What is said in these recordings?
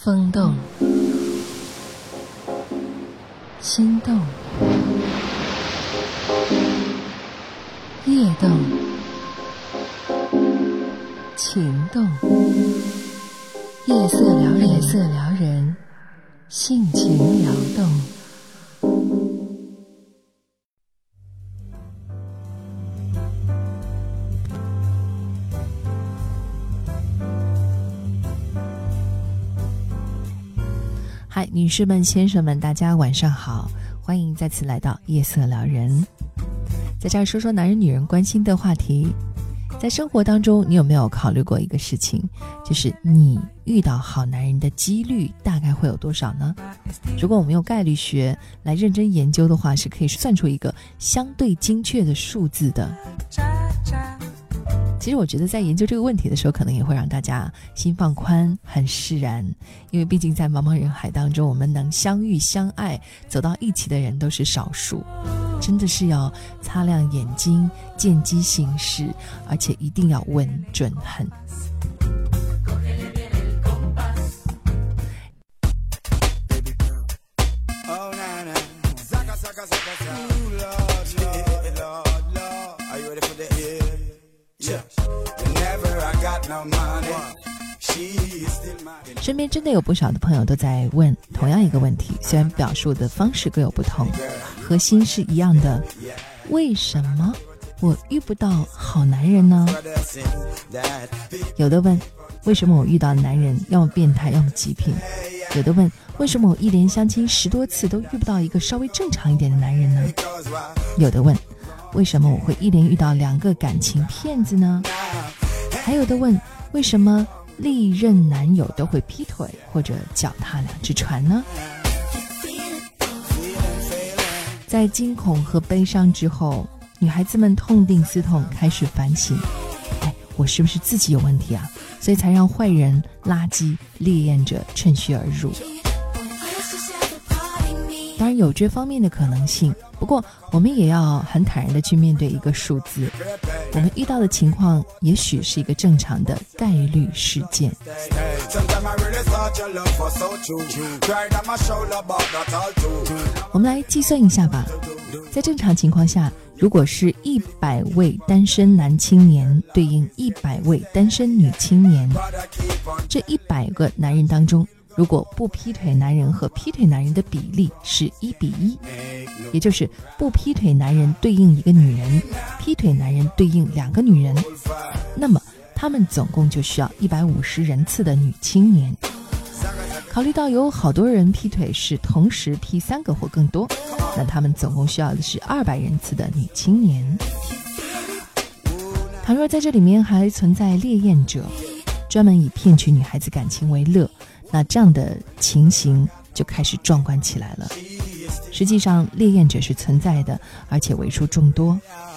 风动，心动，夜动，情动，夜色撩人，夜色撩人，性情撩动。嗨，女士们先生们，大家晚上好，欢迎再次来到夜色撩人，在这儿说说男人女人关心的话题。在生活当中，你有没有考虑过一个事情，就是你遇到好男人的几率大概会有多少呢？如果我们用概率学来认真研究的话，是可以算出一个相对精确的数字的。其实我觉得在研究这个问题的时候，可能也会让大家心放宽，很释然，因为毕竟在茫茫人海当中，我们能相遇相爱走到一起的人都是少数，真的是要擦亮眼睛，见机行事，而且一定要稳准狠。身边真的有不少的朋友都在问同样一个问题，虽然表述的方式各有不同，核心是一样的，为什么我遇不到好男人呢？有的问，为什么我遇到的男人要么变态要么极品？有的问，为什么我一连相亲10多次都遇不到一个稍微正常一点的男人呢？有的问，为什么我会一连遇到2个感情骗子呢？还有的问，为什么历任男友都会劈腿或者脚踏2只船呢？在惊恐和悲伤之后，女孩子们痛定思痛，开始反省，我是不是自己有问题啊？所以才让坏人、垃圾、烈焰者趁虚而入。当然有这方面的可能性，不过我们也要很坦然地去面对一个数字，我们遇到的情况也许是一个正常的概率事件。我们来计算一下吧，在正常情况下，如果是100位单身男青年对应100位单身女青年，这100个男人当中，如果不劈腿男人和劈腿男人的比例是1比1，也就是不劈腿男人对应1个女人，劈腿男人对应2个女人，那么他们总共就需要150人次的女青年。考虑到有好多人劈腿是同时劈3个或更多，那他们总共需要的是200人次的女青年。倘若在这里面还存在烈焰者，专门以骗取女孩子感情为乐，那这样的情形就开始壮观起来了。实际上烈焰者是存在的，而且为数众多。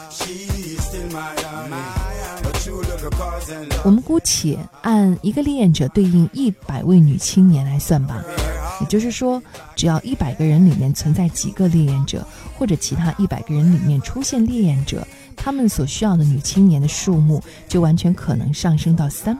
我们姑且按1个烈焰者对应100位女青年来算吧，也就是说只要100个人里面存在几个烈焰者，或者其他100个人里面出现烈焰者，他们所需要的女青年的数目就完全可能上升到300。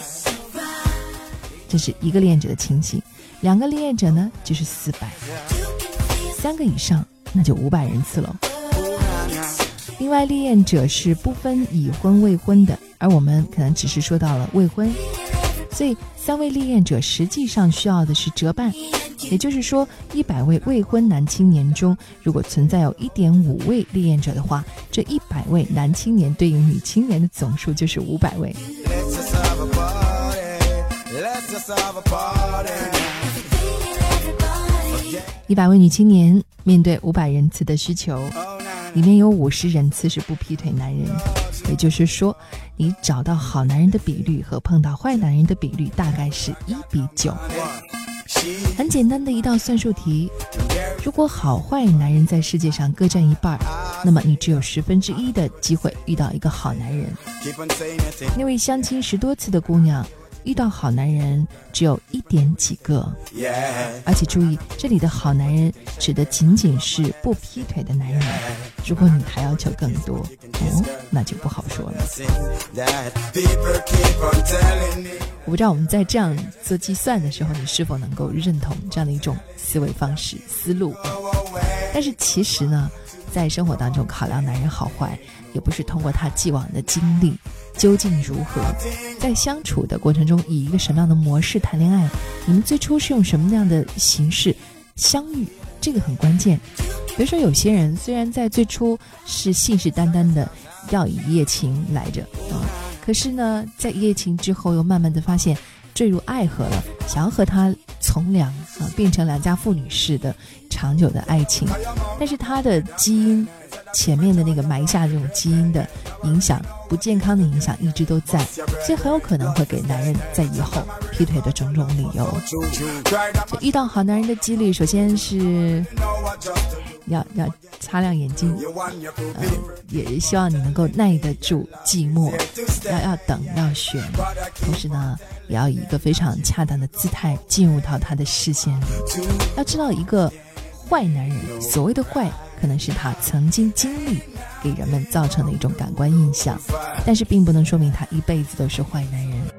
这是1个烈焰者的情形，2个烈焰者呢就是400，3个以上那就500人次了。另外烈焰者是不分已婚未婚的，而我们可能只是说到了未婚，所以3位烈焰者实际上需要的是折半，也就是说100位未婚男青年中，如果存在有 1.5 位烈焰者的话，这100位男青年对应女青年的总数就是500位。100位女青年面对500人次的需求，里面有50人次是不劈腿男人，也就是说你找到好男人的比率和碰到坏男人的比率大概是1比9。很简单的一道算术题，如果好坏男人在世界上各占一半，那么你只有1/10的机会遇到一个好男人。那位相亲10多次的姑娘遇到好男人只有1点几个，而且注意，这里的好男人指的仅仅是不劈腿的男人。如果你还要求更多，那就不好说了。我不知道我们在这样做计算的时候，你是否能够认同这样的一种思维方式、思路。但是其实呢，在生活当中考量男人好坏，也不是通过他既往的经历究竟如何，在相处的过程中以一个什么样的模式谈恋爱，你们最初是用什么样的形式相遇，这个很关键。比如说有些人虽然在最初是信誓旦旦的要以一夜情来着，可是呢在一夜情之后又慢慢的发现坠入爱河了，想要和他从良变成良家妇女式的长久的爱情，但是他的基因前面的那个埋下这种基因的影响，不健康的影响一直都在，所以很有可能会给男人在以后劈腿的种种理由。就遇到好男人的几率，首先是要擦亮眼睛，也希望你能够耐得住寂寞，要等，要选，同时呢也要以一个非常恰当的姿态进入到他的视线里。要知道一个坏男人，所谓的坏可能是他曾经经历给人们造成的一种感官印象，但是并不能说明他一辈子都是坏男人。